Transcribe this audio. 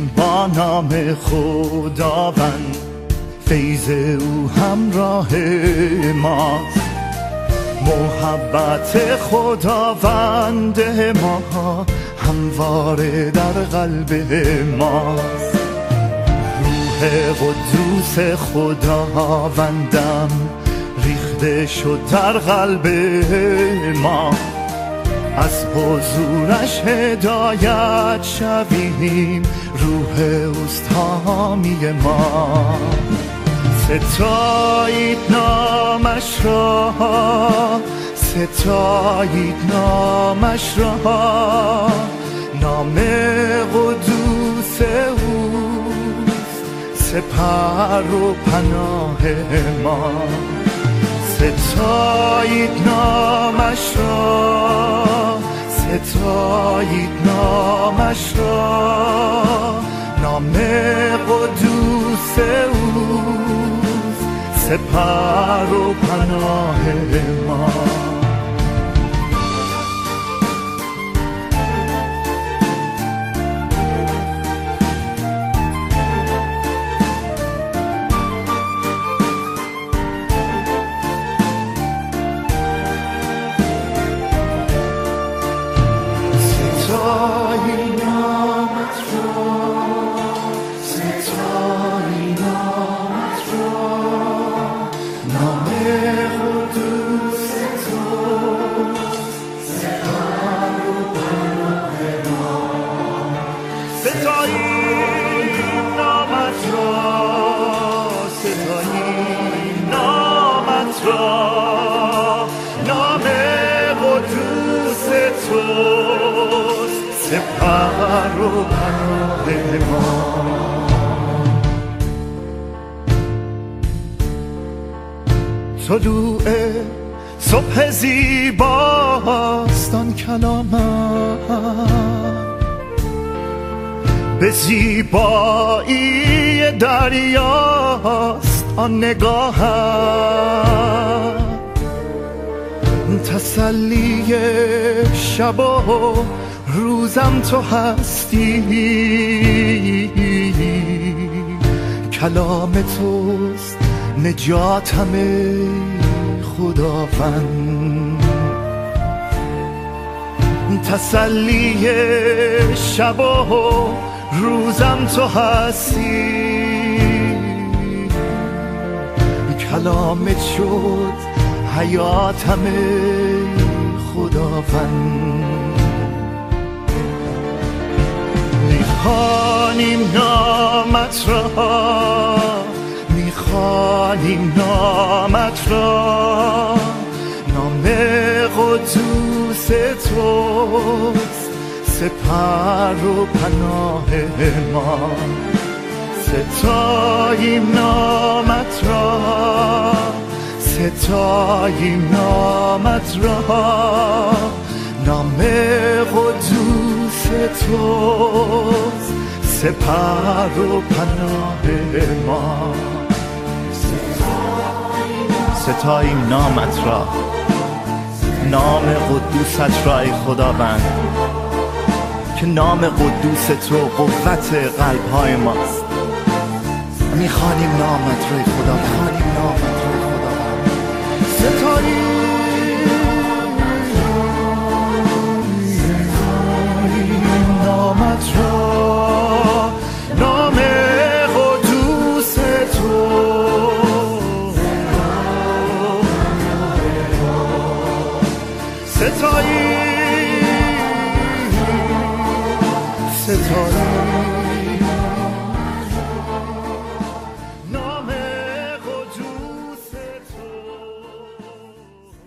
بگیم با نام خداوند، فیض او همراه ماست. محبت خداوند ما همواره در قلب ماست. روح قدوس خداوندم ریخته شد در قلب ما، از حضورش هدایت شویم، روح اوست حامی ما. ستایید نامش را، ستایید نامش را، نام قدوس اوست سپر و پناه ما. ستایید نامش را، ستایید نامش را، نام قدوس اوست سپر و پناه ما. سپر و پناه ما. طلوع صبح زیباست آن کلامت، به زیبایی دریاست آن نگاهت، تسلی شب و روزم تو هستی، کلام توست نجاتم ای خداوند. تسلی شب و روزم تو هستی، کلامت شد حیاتم ای خداوند. میخوانیم نامت را، میخوانیم نامت را، نام قدوس توست سپر و پناه ما. ستاییم نامت را، ستاییم نامت را، نام قدوس توست سپر و پناه ما. ستاییم نامت را، نام قدوست را ای خداوند، که نام قدوس تو قوت قلب‌های ماست. میخوانیم نامت را ای خدا، میخوانیم نامت را ای خداوند. ستاییم نامت را، نام قدوس تو ستاییم